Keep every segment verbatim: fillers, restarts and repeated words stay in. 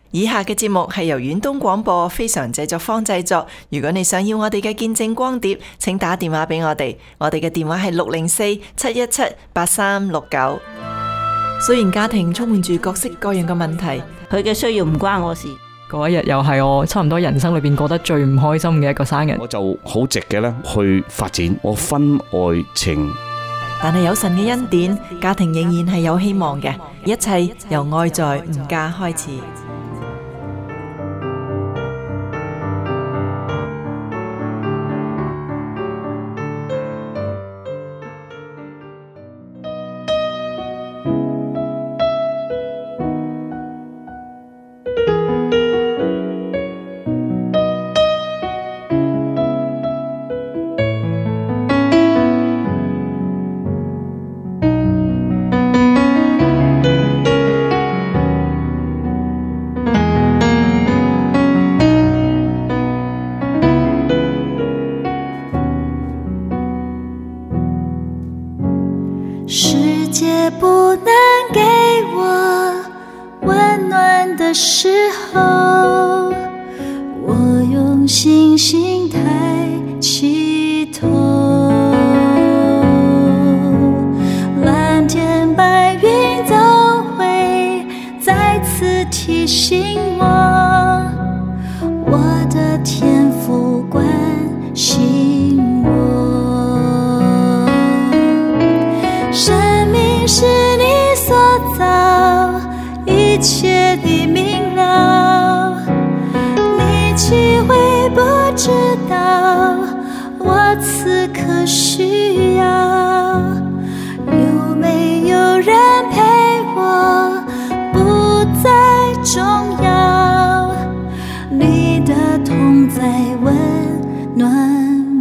以下嘅節目係由遠東廣播非常製作坊製作。如果你想要我哋嘅見證光碟，請打電話俾我哋。我哋嘅電話係六零四七一七八三六九。雖然家庭充滿住各式各樣嘅問題， 佢嘅需要唔關我事。 嗰一日又係我差唔多人生裏邊過得最唔開心嘅一個生日， 我就好直嘅咧去發展我婚外情。 但係有神嘅恩典，家庭仍然係有希望嘅。一切由愛在吾家開始。 世界不能給我溫暖的時候，我用星星抬起頭，藍天白雲都會再次提醒我，我的天父關心是你所造，一切的明了，你豈會不知道我此刻需要？有沒有人陪我不再重要，你的同在溫暖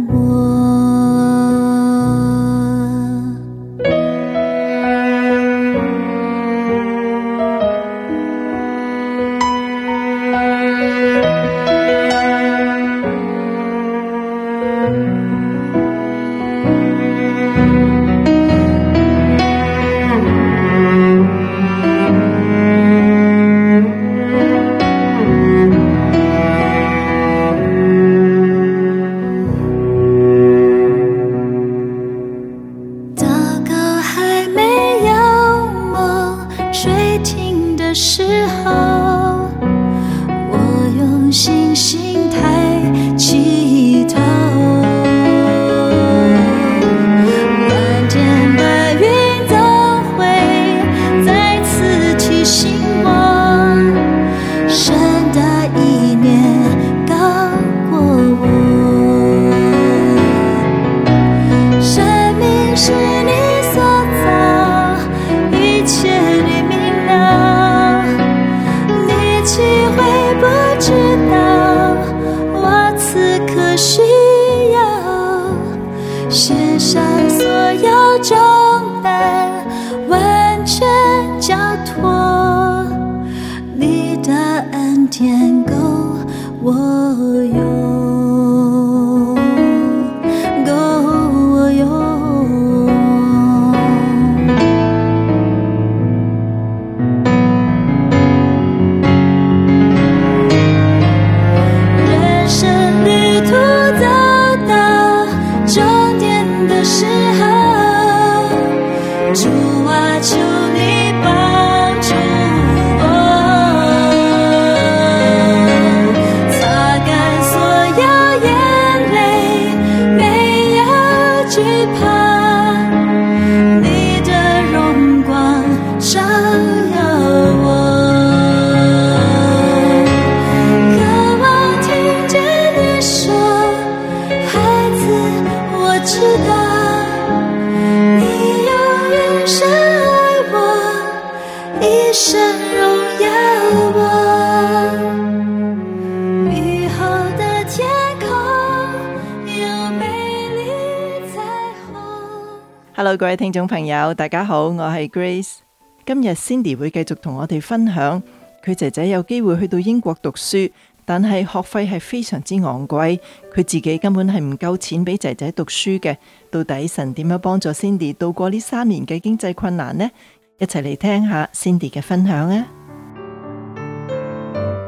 Hello， 各位聽眾朋友，大家好，我係 Grace。今日 Cindy 會繼續同我哋分享佢姐姐有機會去到英國讀書，但係學費係非常之昂貴，佢自己根本係唔夠錢俾姐姐讀書嘅。到底神點樣幫助 Cindy 度過呢三年嘅經濟困難呢？一齊嚟聽下 Cindy 嘅分享啊！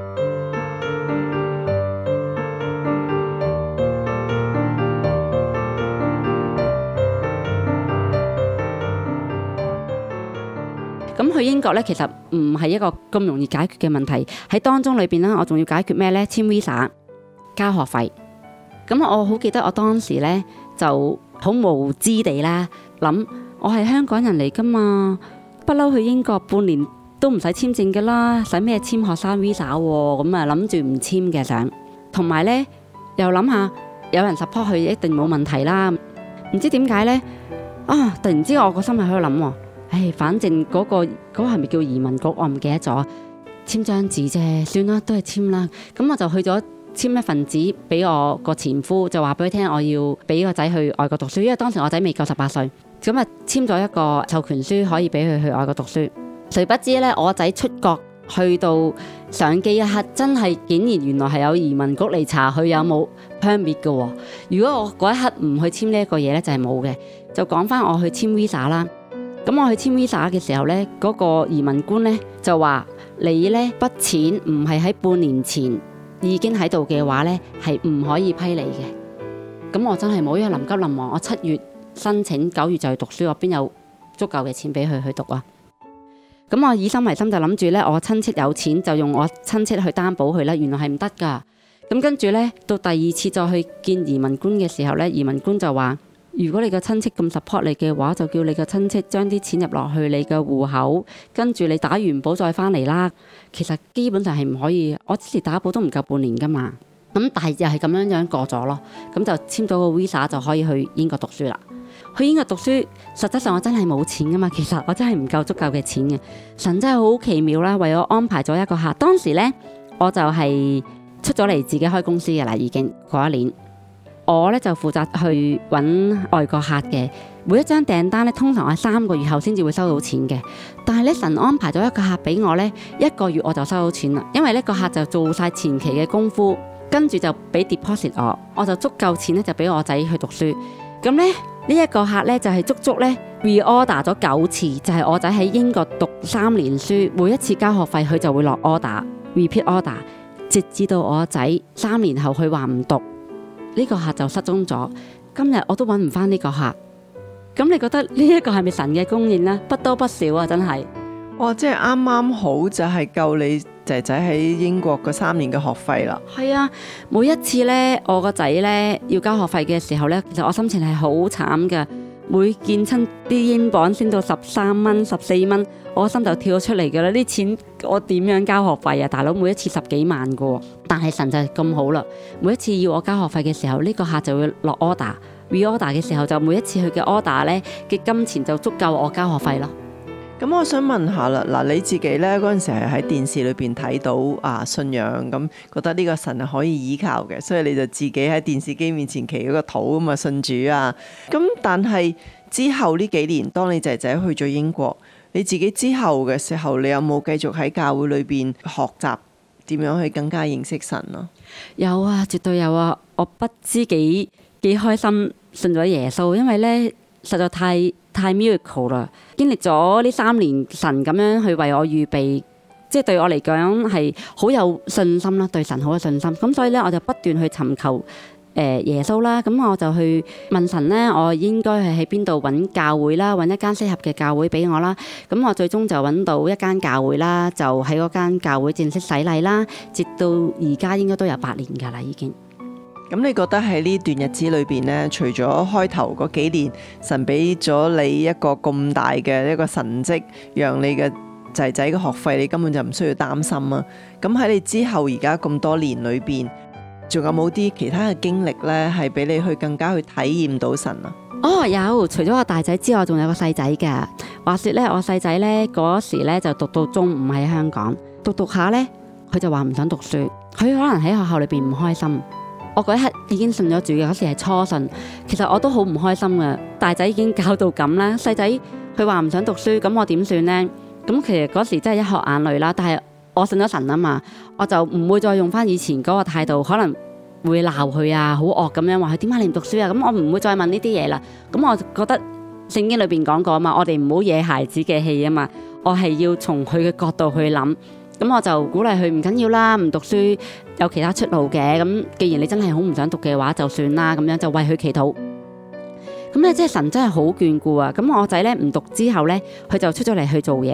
去英國咧，其實唔係一個咁容易解決嘅問題。喺當中裏邊咧，我仲要解決咩咧？簽 visa、交學費。咁我好記得我當時咧就好無知地啦，諗我係香港人嚟噶嘛，不嬲去英國半年都唔使簽證噶啦，使咩簽學生 visa 喎？咁啊諗住唔簽嘅想，同埋咧又諗下有人 support 佢一定冇問題啦。唔知點解咧啊！突然之間我個心喺度諗喎。唉，反正嗰、嗰個嗰、嗰個係咪叫移民局？我唔記得咗，簽張紙啫，算啦，都係簽啦。咁我就去咗簽一份紙俾我個前夫，就話俾佢聽我要俾個仔去外國讀書，因為當時我仔未夠十八歲。咁啊簽咗一個授權書，可以俾佢去外國讀書。誰不知呢，我仔出國去到上機一刻，真係竟然原來係有移民局嚟查佢有冇 permit 嘅喎。如果我嗰一刻唔去簽呢一個嘢呢，就係冇嘅。就講翻我去簽 visa 啦。咁我去簽 visa 嘅時候呢，嗰、嗰個移民官呢就話：你呢筆錢唔係喺半年前已經喺度嘅話呢，係唔可以批你嘅。咁我真係冇，因為臨急臨忙，我七月申請，九月就去讀書，我邊有足夠嘅錢俾佢去讀啊？咁我以心為心就諗住呢，我親戚有錢就用我親戚去擔保佢啦。原來係唔得噶。咁跟住呢，到第二次再去見移民官嘅時候呢，移民官就話：如果你個親戚咁 support 你嘅話，就叫你個親戚將啲錢入落去你嘅戶口，跟住你打完保再翻嚟啦。其實基本上係唔可以，我之前打保都唔夠半年噶嘛。咁但係又係咁樣樣過咗咯。咁就簽咗個 visa 就可以去英國讀書啦。去英國讀書，實質上我真係冇錢噶嘛。其實我真係唔夠足夠嘅錢嘅。神真係好奇妙啦，為我安排咗一個客。當時呢，我就係出咗嚟自己開公司嘅啦，已經嗰一年。我咧就負責去揾外國客嘅，每一張訂單咧，通常我係三個月後先至會收到錢嘅。但係咧，神安排咗一個客俾我咧，一個月我就收到錢啦。因為呢個客就做晒前期嘅功夫，跟住就俾 deposit 我，我就足夠錢咧就俾我仔去讀書。咁咧呢一個客咧就係足足咧 reorder 咗九次，就係我仔喺英國讀三年書，每一次交學費佢就會落 order repeat order， 直至到我仔三年後佢話唔讀。呢個客就失蹤咗，今日我都揾唔翻呢個客。咁你覺得呢一個係咪神嘅供應呢？不多不少啊，真係。 哇！即係啱啱好就係夠你仔仔喺英國嗰三年嘅學費啦。 係啊，每一次呢，我個仔呢要交學費嘅時候呢，其實我心情係好慘㗎。每見親啲英鎊升到十三蚊、十四蚊，我心就跳咗出嚟㗎啦！啲錢我點樣交學費啊？大佬，每一次十幾萬㗎，但係神就係咁好啦。每一次要我交學費嘅時候，呢個客就會落 order，reorder 嘅時候就每一次佢嘅 order 呢嘅金錢就足夠我交學費咯。 咁我想問下啦，嗱，你自己呢嗰陣時係喺電視裏邊睇到啊信仰，咁覺得呢個神係可以依靠嘅，所以你就自己喺電視機面前祈嗰個禱咁啊信主啊。咁但係之後呢幾年，當你仔仔去咗英國，你自己之後嘅時候，你有冇繼續喺教會裏邊學習點樣去更加認識神啊？ 有啊，絕對有啊！我不知幾幾開心信咗耶穌，因為呢實在太太 miracle 啦！經歷咗呢三年，神咁樣去為我預備，即係對我嚟講係好有信心啦，對神好有信心。咁所以咧，我就不斷去尋求誒耶穌啦。咁我就去問神咧，我應該係喺邊度揾教會啦，揾一間適合嘅教會俾我啦。咁我最終就揾到一間教會啦，就喺嗰間教會正式洗禮啦，直到而家應該都有八年㗎啦，已經。 咁你覺得喺呢段日子裏邊呢，除咗開頭嗰幾年，神俾咗你一個咁大嘅一個神蹟，讓你嘅仔仔嘅學費你根本就唔需要擔心啊！咁喺你之後而家咁多年裏邊，仲有冇啲其他嘅經歷呢？係俾你去更加去體驗到神啊？ 哦，有，除咗我大仔之外，仲有個細仔㗎。話說呢，我細仔呢嗰時呢就讀到中五喺香港，讀讀下呢，佢就話唔想讀書，佢可能喺學校裏邊唔開心。我嗰一刻已經信咗主嘅，嗰時係初信，其實我都好唔開心嘅。大仔已經搞到咁啦，細仔佢話唔想讀書，咁我點算呢？咁其實嗰時真係一殼眼淚啦。但係我信咗神啊嘛，我就唔會再用翻以前嗰個態度，可能會鬧佢啊，好惡咁樣話佢點解你唔讀書啊？咁我唔會再問呢啲嘢啦。咁我覺得聖經裏邊講過啊嘛，我哋唔好惹孩子嘅氣啊嘛，我係要從佢嘅角度去諗。咁我就鼓勵佢唔緊要啦，唔讀書有其他出路嘅。咁既然你真係好唔想讀嘅話，就算啦，咁樣就為佢祈禱。咁咧，即係神真係好眷顧啊！咁我仔咧唔讀之後咧，佢就出咗嚟去做嘢。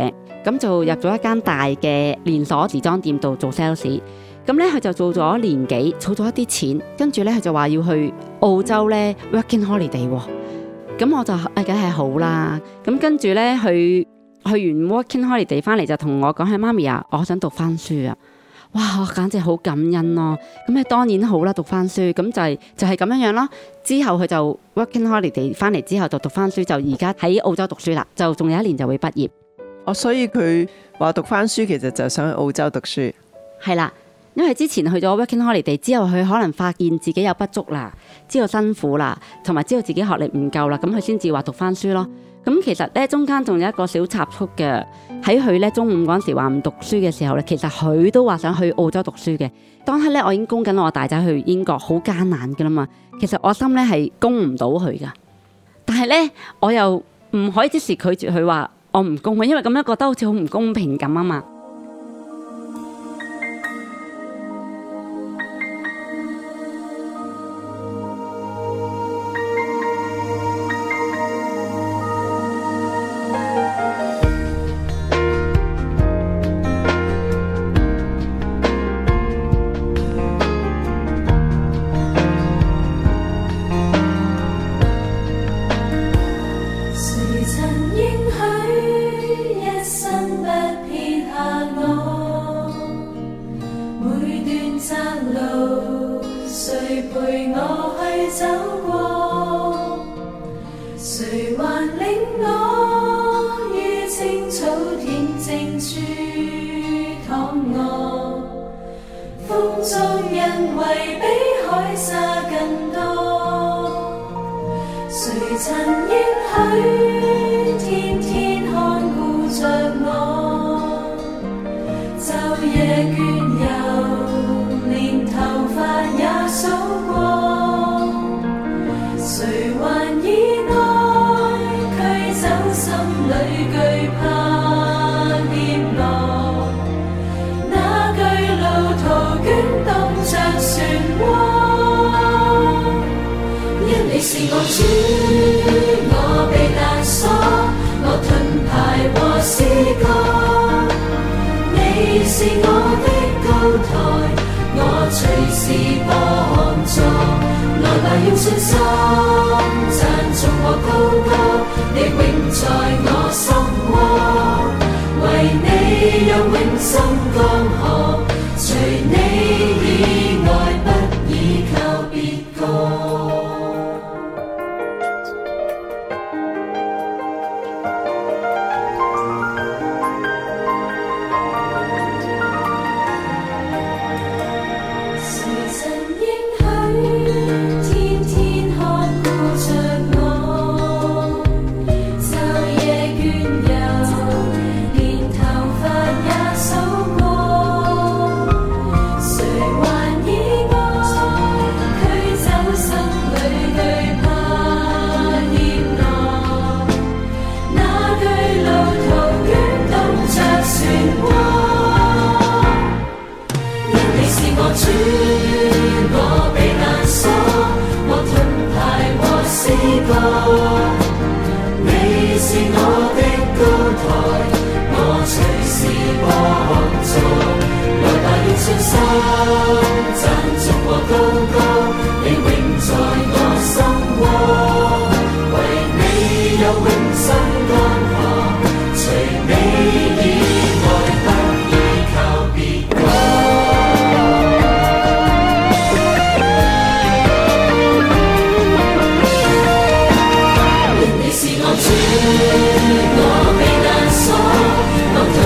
咁就入咗一間大嘅連鎖時裝店度做 sales。咁咧佢就做咗年幾，儲咗一啲錢，跟住咧佢就話要去澳洲咧 working holiday 喎。咁我就誒梗係好啦。咁跟住咧去去完 working holiday 翻嚟就同我講：係媽咪啊，我想讀翻書啊！哇，我簡直好感恩咯。咁咧當然好啦，讀翻書，咁就係就係咁樣樣咯。之後佢就 working holiday 翻嚟之後就讀翻書，就而家喺澳洲讀書啦，就仲有一年就會畢業。 哦，所以佢話讀翻書其實就想去澳洲讀書。 係啦。因為之前去咗 working holiday 之後，佢可能發現自己有不足啦，知道辛苦啦，同埋知道自己學歷唔夠啦，咁佢先至話讀翻書咯。咁其實咧中間仲有一個小插曲嘅，喺佢咧中五嗰陣時話唔讀書嘅時候咧，其實佢都話想去澳洲讀書嘅。當刻咧我已經供緊我大仔去英國，好艱難噶啦嘛。其實我心咧係供唔到佢噶，但係咧我又唔可以即時拒絕佢話我唔供佢，因為咁樣覺得好似好唔公平咁啊嘛。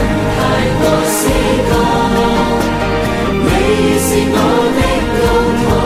你是我的高台，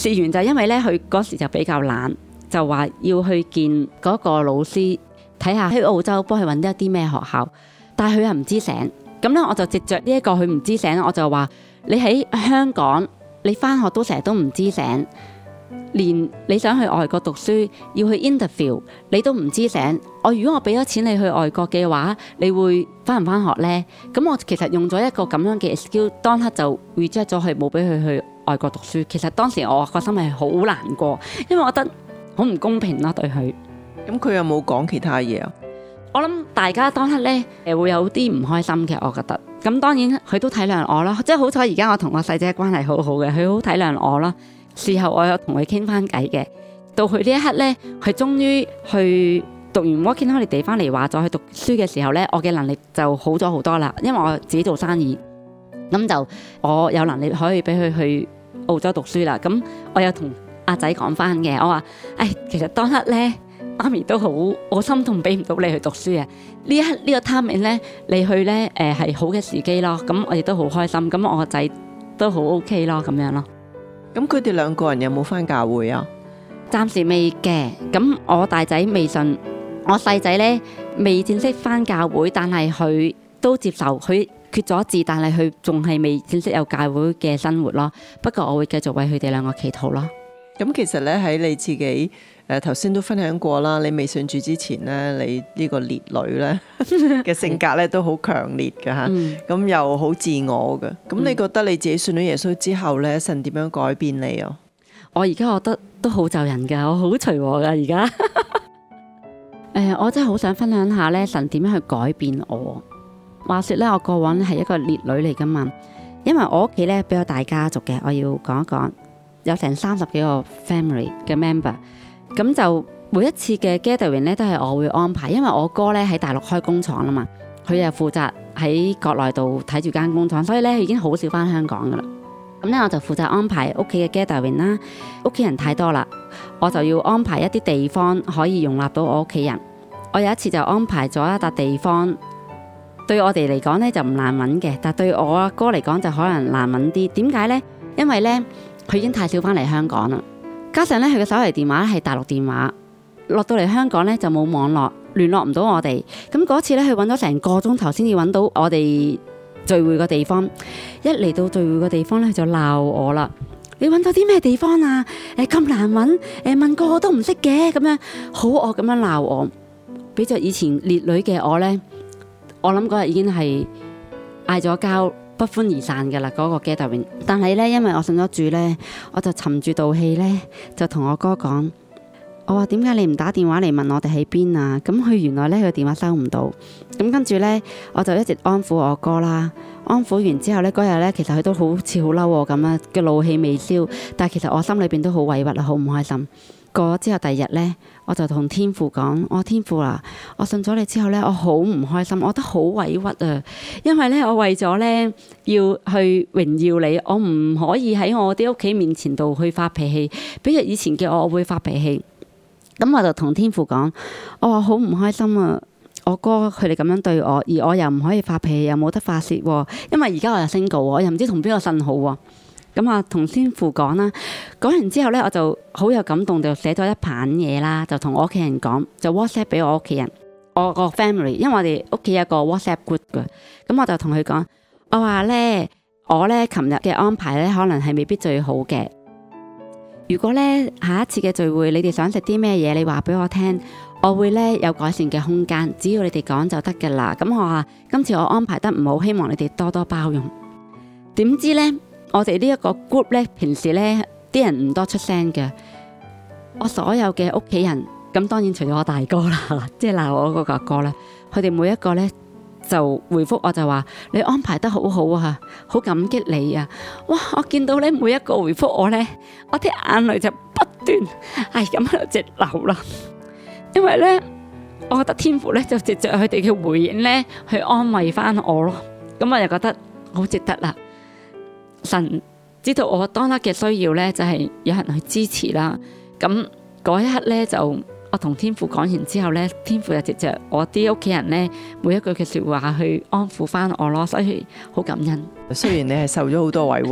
試完就因為咧佢嗰時就比較懶，就話要去見嗰個老師睇下喺澳洲幫佢揾一啲咩學校，但係佢又唔知醒。咁咧我就藉着呢一個佢唔知醒，我就話你喺香港你返學都成日都唔知醒，連你想去外國讀書要去 interview 你都唔知醒。我如果我俾咗錢你去外國嘅話，你會返唔返學呢？咁我其實用咗一個咁樣嘅 skill， 當刻就 reject 咗佢，冇俾佢去外國讀書。其實當時我個心係好難過，因為我覺得好唔公平咯對佢。 咁佢有冇講其他嘢啊？ 我諗大家當刻呢誒會有啲唔開心嘅，我覺得。咁當然佢都體諒我啦，即係好彩而家我同我細姐關係好好嘅，佢好體諒我啦。事後我有同佢傾翻偈嘅，到佢呢一刻呢，佢終於去讀完 Working Holiday 翻嚟話再去讀書嘅時候呢，我嘅能力就好咗好多啦，因為我自己做生意，咁就我有能力可以俾佢去澳洲讀書啦。咁我有同阿仔講翻嘅，我話誒其實當刻呢，媽咪都好，我心痛俾唔到你去讀書啊！呢一刻呢個 timing 呢，你去呢誒係好嘅時機咯。咁我亦都好開心，咁我個仔都好 OK 咯，咁樣咯。 咁佢哋兩個人有冇返教會啊？ 暫時未嘅。咁我大仔未信，我細仔呢未正式返教會，但係佢都接受，佢決咗志，但係佢仲係未正式有教會嘅生活咯。不過我會繼續為佢哋兩個祈禱咯。 咁其實咧喺你自己誒頭先都分享過啦，你未信主之前咧，你呢個烈女咧嘅性格咧都好強烈嘅嚇，咁、嗯、又好自我嘅。咁你覺得你自己信咗耶穌之後咧，神點樣改變你啊？ 我而家覺得都好就人㗎，我好隨和㗎而家。誒，我真係好想分享下咧，神點樣去改變我。話說咧，我過往係一個烈女嚟㗎嘛，因為我屋企咧比較大家族嘅，我要講一講。有成三十幾個 family 嘅 member， 咁就每一次嘅 gathering 咧都係我會安排，因為我哥咧喺大陸開工廠啦嘛，佢又負責喺國內度睇住間工廠，所以咧佢已經好少返香港噶啦。咁咧我就負責安排屋企嘅 gathering 啦，屋企人太多啦，我就要安排一啲地方可以容納到我屋企人。我有一次就安排咗一笪地方，對我哋嚟講咧就唔難揾嘅，但對我阿哥嚟講就可能難揾啲。點解呢？因為咧佢已經太少返嚟香港啦，加上咧佢嘅手提電話係大陸電話，落到嚟香港咧就冇網絡，聯絡唔到我哋。咁嗰次咧佢揾咗成個鐘頭先至揾到我哋聚會嘅地方。一嚟到聚會嘅地方咧，佢就鬧我啦：你揾到啲咩地方啊？誒咁難揾，誒問個個都唔識嘅，咁樣好惡咁樣鬧我。比著以前烈女嘅我咧，我諗嗰日已經係嗌咗交，不歡而散嘅啦，嗰個 gathering。但係咧，因為我信咗主咧，我就沉住道氣咧，就同我哥講：我話點解你唔打電話嚟問我哋喺邊啊？咁佢原來咧佢電話收唔到。咁跟住咧，我就一直安撫我哥啦。安撫完之後咧，嗰日咧其實佢都好似好嬲我咁啊，嘅怒氣未消。但係其實我心裏邊都好委屈啦，好唔開心。過咗之後第二日咧，我就同天父講：我天父啦，我信咗你之後咧，我好唔開心，我覺得好委屈啊！因為咧，我為咗咧要去榮耀你，我唔可以喺我啲屋企面前度去發脾氣。比如以前嘅我，我會發脾氣。咁我就同天父講：我話好唔開心啊！我哥佢哋咁樣對我，而我又唔可以發脾氣，又冇得發泄喎。因為而家我又 single，我又唔知同邊個呻好喎。咁啊，同天父講啦，講完之後咧，我就好有感動，就寫咗一版嘢啦，就同我屋企人講，就 WhatsApp 俾我屋企人，我個 family，因為我哋屋企有個 WhatsApp group 嘅，咁我就同佢講，我話咧，我咧琴日嘅安排咧，可能係未必最好嘅。如果咧下一次嘅聚會，你哋想食啲咩嘢，你話俾我聽，我會咧有改善嘅空間，只要你哋講就得噶啦。咁我話今次我安排得唔好，希望你哋多多包容。點知咧？我哋呢一個 group 咧，平時咧啲人唔多出聲嘅。我所有嘅屋企人，咁當然除咗我大哥啦，即係鬧我嗰個阿哥啦，佢哋每一個咧就回覆我就話：你安排得好好啊，好感激你啊！哇！我見到咧每一個回覆我咧，我啲眼淚就不斷係咁喺度直流啦。因為咧，我覺得天父咧就藉着佢哋嘅回應咧，去安慰翻我咯。咁我就覺得好值得啦。神知道我當刻嘅需要呢，就係有人去支持啦。咁嗰一刻呢，就我同天父講完之後呢，天父就藉着我啲屋企人呢，每一句嘅說話去安撫翻我咯，所以好感恩。 雖然你係受咗好多委屈，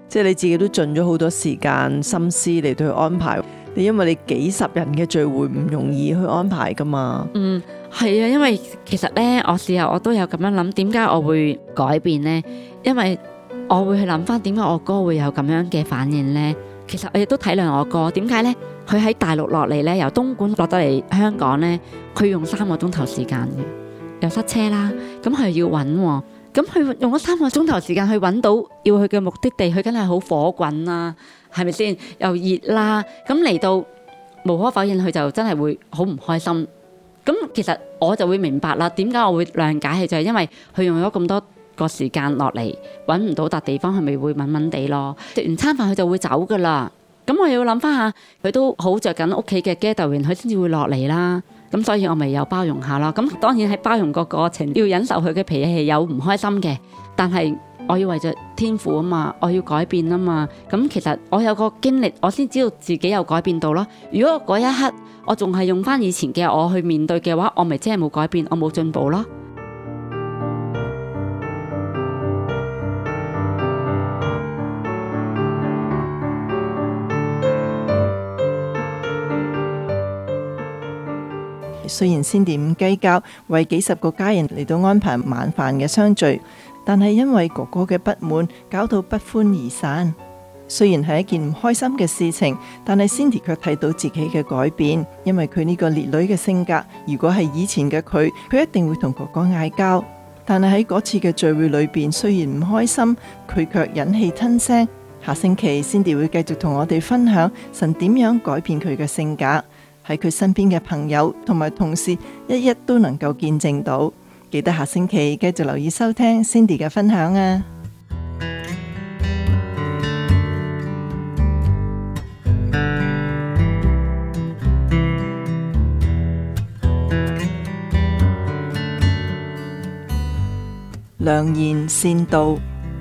即係你自己都盡咗好多時間心思嚟到去安排。你因為你幾十人嘅聚會唔容易去安排噶嘛。 嗯，係啊，因為其實呢，我事後我都有咁樣諗，點解我會改變呢？因為我會去諗翻點解我哥會有咁樣嘅反應呢？其實我亦都體諒我哥，點解呢？佢喺大陸落嚟呢，由東莞落得嚟香港呢，佢用三個鐘頭時間嘅，又塞車啦，咁佢要揾喎，咁佢用咗三個鐘頭時間去揾到要去嘅目的地，佢梗係好火滾啦，係咪先？又熱啦，咁嚟到無可否認，佢就真係會好唔開心。咁其實我就會明白啦，點解我會諒解佢，就係因為佢用咗咁多個時間落嚟，揾唔到笪地方，佢咪會悶悶地咯。食完餐飯佢就會走噶啦。咁我又要諗翻下，佢都好着緊屋企嘅 gathering，佢先至會落嚟啦。咁所以我咪有包容下咯。咁當然喺包容個過程要忍受佢嘅脾氣，有唔開心嘅，但係我要為咗天父啊嘛，我要改變啊嘛。咁其實我有個經歷，我先知道自己有改變到咯。如果嗰一刻我仲係用翻以前嘅我去面對嘅話，我咪真係冇改變，我冇進步咯。 雖然Cindy唔計較為幾十個家人嚟到安排晚飯嘅相聚，但係因為哥哥嘅不滿，搞到不歡而散。雖然係一件唔開心嘅事情，但係Cindy卻睇到自己嘅改變，因為佢呢個烈女嘅性格，如果係以前嘅佢，佢一定會同哥哥嗌交。但係喺嗰次嘅聚會裏邊，雖然唔開心，佢卻忍氣吞聲。下星期Cindy會繼續同我哋分享神點樣改變佢嘅性格，喺佢身邊嘅朋友同埋同事一一都能夠見證到。記得下星期繼續留意收聽Cindy嘅分享啊！良言善道。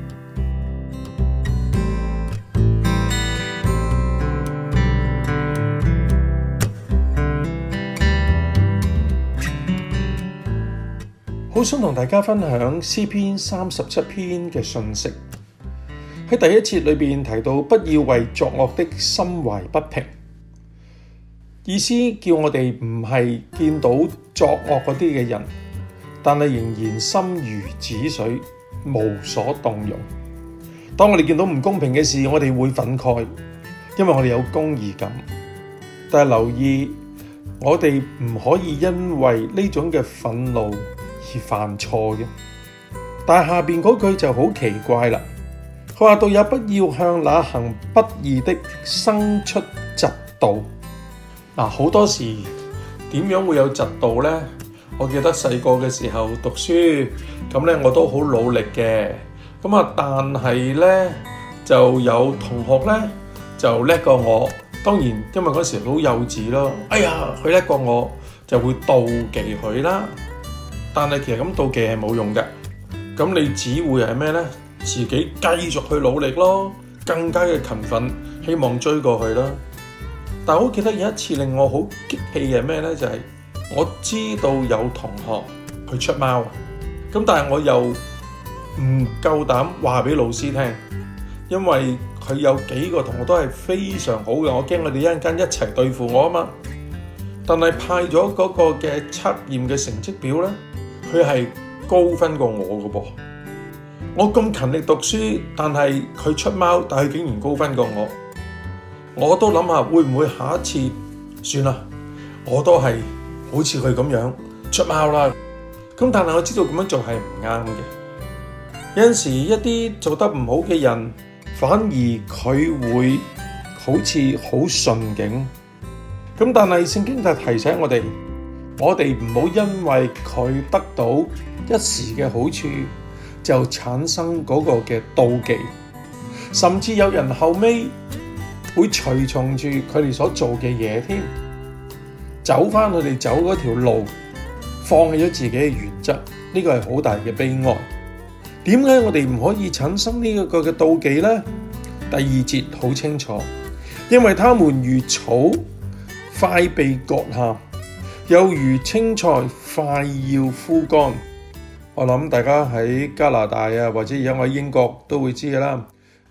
好想同大家分享詩篇三十七篇嘅信息。喺第一節裏邊提到，不要為作惡的心懷不平，意思叫我哋唔係見到作惡嗰啲嘅人，但係仍然心如止水，無所動容。當我哋見到唔公平嘅事，我哋會憤慨，因為我哋有公義感。但係留意，我哋唔可以因為呢種嘅憤怒而犯錯嘅。但係下邊嗰句就好奇怪啦，佢話到也不要向那行不義的生出嫉妒。嗱，好多時點樣會有嫉妒呢？我記得細個嘅時候讀書，咁咧我都好努力嘅，咁啊但係咧就有同學咧就叻過我，當然因為嗰時好幼稚咯，哎呀佢叻過我就會妒忌佢啦，但係其實咁妒忌係冇用嘅，咁你只會係咩咧？自己繼續去努力咯，更加嘅勤奮，希望追過去啦。但係我記得有一次令我好激氣嘅咩咧，就係、是我知道有同學去出貓，咁但係我又唔夠膽話俾老師聽，因為佢有幾個同學都係非常好嘅，我驚佢哋一陣間一齊對付我啊嘛。但係派咗嗰個嘅測驗嘅成績表咧，佢係高分過我嘅噃。我咁勤力讀書，但係佢出貓，但係佢竟然高分過我。我都諗下會唔會下一次算啦，我都係好似佢咁樣出貓啦，咁但係我知道咁樣做係唔啱嘅。有陣時一啲做得唔好嘅人，反而佢會好似好順境。咁但係聖經就提醒我哋，我哋唔好因為佢得到一時嘅好處，就產生嗰個嘅妒忌，甚至有人後尾會隨從住佢哋所做嘅嘢添。走返佢哋走嗰條路，放棄咗自己嘅原則，呢個係好大嘅悲哀。點解我哋唔可以產生呢一個嘅妒忌呢？第二節好清楚，因為他們如草快被割下，又如青菜快要枯乾。我諗大家喺加拿大啊，或者而家我喺英國都會知㗎啦。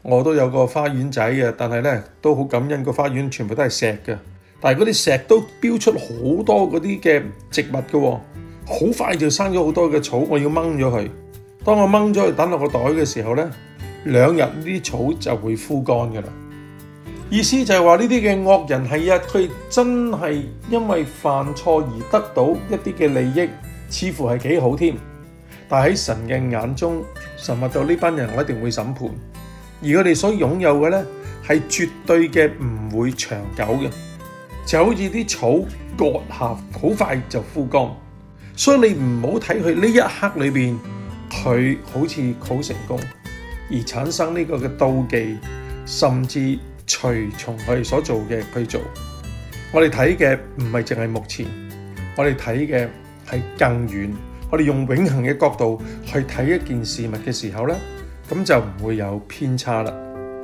我都有個花園仔嘅，但係呢都好感恩個花園全部都係石嘅，但係嗰啲石都標出好多嗰啲嘅植物嘅喎，好快就生咗好多嘅草，我要掹咗佢。當我掹咗佢等落個袋嘅時候呢，兩日呢啲草就會枯乾㗎啦。意思就係話呢啲嘅惡人係啊，佢真係因為犯錯而得到一啲嘅利益，似乎係幾好添。但喺神嘅眼中，神話到呢班人我一定會審判，而佢哋所擁有嘅呢，係絕對嘅唔會長久嘅，就好似啲草割下好快就枯乾。所以你唔好睇佢呢一刻裏邊佢好似好成功，而產生呢個嘅妒忌，甚至隨從佢哋所做嘅去做。我哋睇嘅唔係淨係目前，我哋睇嘅係更遠。我哋用永恆嘅角度去睇一件事物嘅時候呢，咁就唔會有偏差啦。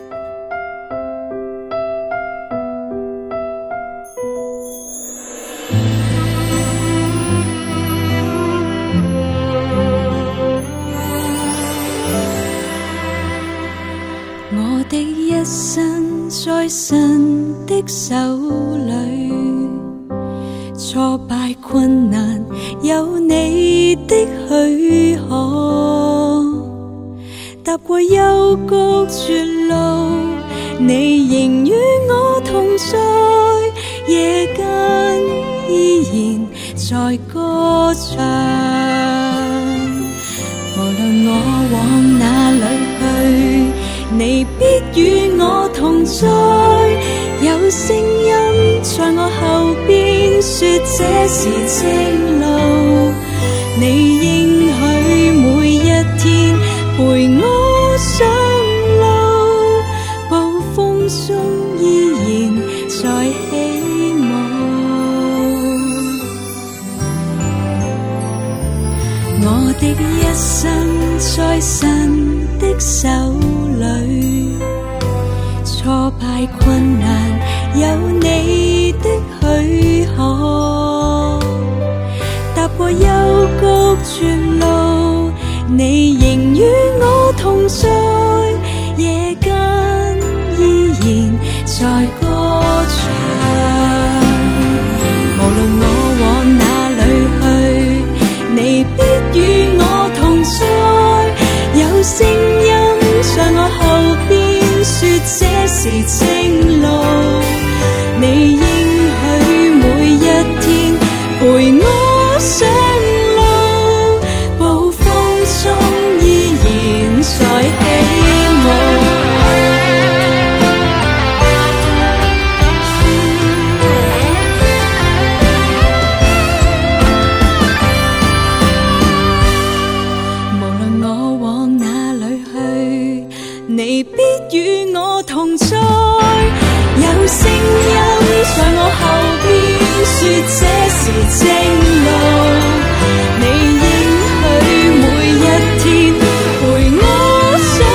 我的一生在神的手裏，挫敗困難有你的許可，踏過幽谷絕路，你仍與我同在，夜間依然在歌唱。無論我往哪裏去，你必與我同在，有聲音在我後邊說這是正路，你應許每一天陪我上路，暴風中依然在起舞。我的一生在神的手裏，挫敗困難有你的許可，踏過幽谷絕路，你仍與我同在，夜間依然在歌唱。無論我往哪裏去，你必與我同在，有聲音在我後邊說這是正路，你應許每一天陪我上路，暴風中依然在起舞。無論我往哪裏去，你必與我同在，有聲音在我後邊說這是正路，你應許每一天陪我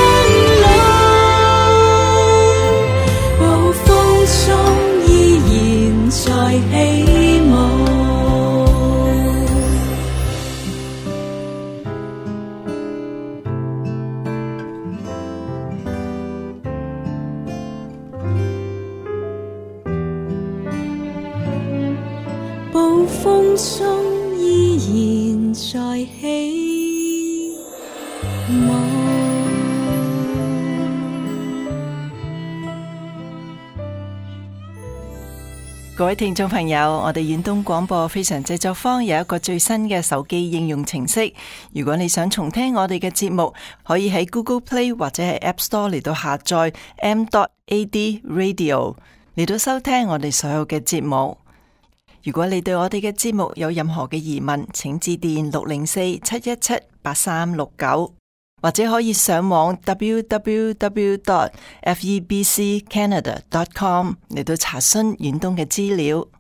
上路，暴風中依然在起舞。暴風中依然在起舞。 各位聽眾朋友，我哋遠東廣播非常製作坊有一個最新嘅手機應用程式，如果你想重聽我哋嘅節目，可以喺 Google Play 或者係 App Store 嚟到下載 m dot a d radio 嚟到收聽我哋所有嘅節目。如果你對我哋嘅節目有任何嘅疑問，請致電六零四七一七八三六九，或者可以上網 w w w dot f e b c canada dot com 嚟到查詢遠東嘅資料。